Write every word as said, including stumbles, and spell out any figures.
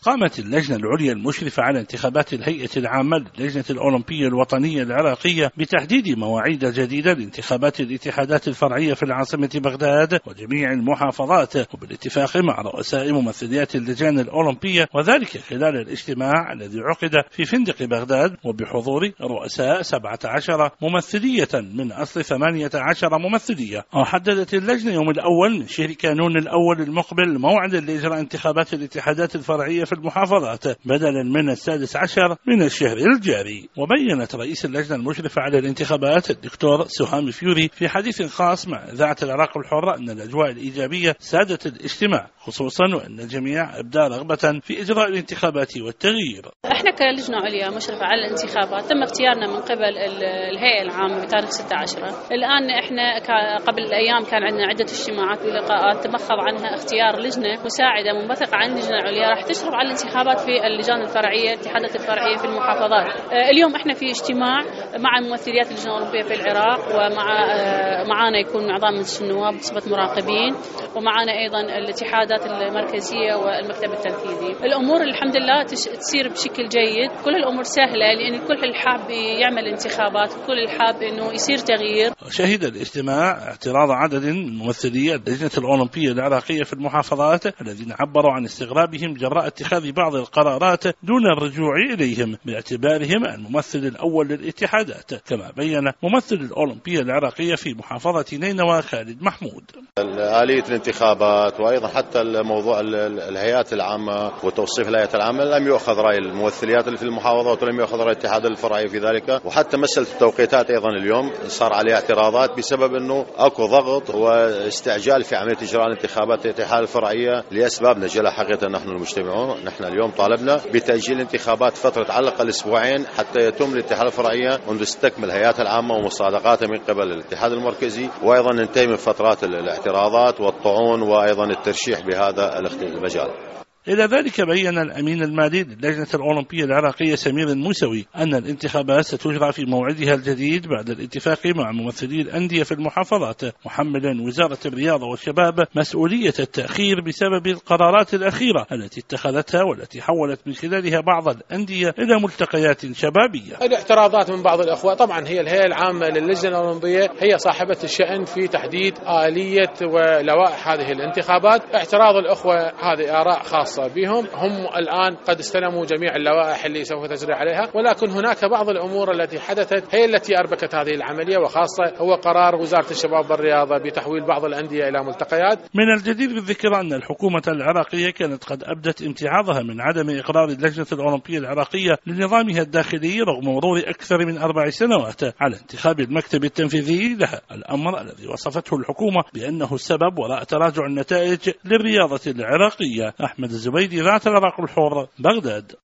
قامت اللجنة العليا المشرفة على انتخابات الهيئة العامة للجنة الأولمبية الوطنية العراقية بتحديد مواعيد جديدة لانتخابات الاتحادات الفرعية في العاصمة بغداد وجميع المحافظات، وبالاتفاق مع رؤساء ممثليات اللجان الأولمبية، وذلك خلال الاجتماع الذي عقد في فندق بغداد وبحضور رؤساء سبعة عشر ممثلية من أصل ثمانية عشر ممثلية. وحددت اللجنة يوم الأول من شهر كانون الأول المقبل موعدا لإجراء انتخابات الاتحادات الفرعية في المحافظات بدلا من السادس عشر من الشهر الجاري. وبينت رئيس اللجنة المشرفة على الانتخابات الدكتور سهام فيوري في حديث خاص مع إذاعة العراق الحرة أن الأجواء الإيجابية سادت الاجتماع، خصوصا وأن الجميع أبدى رغبة في إجراء الانتخابات والتغيير. احنا كلجنة عليا مشرفة على الانتخابات تم اختيارنا من قبل الهيئة العامة بتاريخ ستة عشر. الآن احنا قبل الأيام كان عندنا عدة اجتماعات ولقاءات تمخض عنها اختيار لجنة مساعدة منبثقة عن اللجنة العليا راح تشرف على الانتخابات في اللجان الفرعية الاتحادات الفرعية في المحافظات. اليوم احنا في اجتماع مع ممثليات اللجنة الأولمبية في العراق، ومع معانا يكون أعضاء مجلس النواب بصفة مراقبين، ومعانا أيضا الاتحادات المركزية والمكتب التنفيذي. الأمور الحمد لله تسير بشكل جيد، كل الأمور سهلة لأن كل الحاب يعمل انتخابات، كل الحاب إنه يصير تغيير. شهد الاجتماع اعتراض عدد من ممثلي اللجنة الأولمبية العراقية في المحافظات الذين عبروا عن استغرابهم جراء اتخاذ بعض القرارات دون الرجوع إليهم باعتبارهم الممثل الأول للاتحادات، كما بين ممثل الأولمبية العراقية في محافظة نينوى خالد محمود. آلية الانتخابات وأيضا حتى الموضوع الهيئات العامة وتوصيف الهيئات العامة لم يؤخذ رأي الممثليات اللي في المحافظات ولم يؤخذ رأي الاتحاد الفرعي في ذلك، وحتى مسألة التوقيتات أيضا اليوم صار عليها اعتراضات بسبب أنه أكو ضغط واستعجال في عملية إجراء الانتخابات الاتحاد الفرعية لأسباب نجلة حقيقة. نحن المجتمعون نحن اليوم طالبنا بتأجيل الانتخابات فترة على الأقل أسبوعين حتى يتم الاتحاد الفرعية منذ تستكمل الهيئات العامة ومصادقاتها من قبل الاتحاد المركزي، وأيضا ننتهي من فترات الاعتراضات والطعون وأيضا الترشيح بهذا المجال. إلى ذلك بيّن الأمين المالي للجنة الأولمبية العراقية سمير الموسوي أن الانتخابات ستجرى في موعدها الجديد بعد الاتفاق مع ممثلي الأندية في المحافظات، محملا وزارة الرياضة والشباب مسؤولية التأخير بسبب القرارات الأخيرة التي اتخذتها والتي حولت من خلالها بعض الأندية إلى ملتقيات شبابية. الاعتراضات من بعض الأخوة، طبعا هي الهيئة العامة للجنة الأولمبية هي صاحبة الشأن في تحديد آلية ولوائح هذه الانتخابات. اعتراض الأخوة هذه آراء خاصة بهم، هم الآن قد استلموا جميع اللوائح اللي سوف تجري عليها، ولكن هناك بعض الأمور التي حدثت هي التي أربكت هذه العملية، وخاصة هو قرار وزارة الشباب والرياضة بتحويل بعض الأندية إلى ملتقيات. من الجدير بالذكر أن الحكومة العراقية كانت قد أبدت امتعاضها من عدم إقرار اللجنة الأولمبية العراقية لنظامها الداخلي رغم مرور أكثر من أربع سنوات على انتخاب المكتب التنفيذي لها، الأمر الذي وصفته الحكومة بأنه السبب وراء تراجع النتائج للرياضة العراقية. أحمد الزبيدي، ذات العراق الحر، بغداد.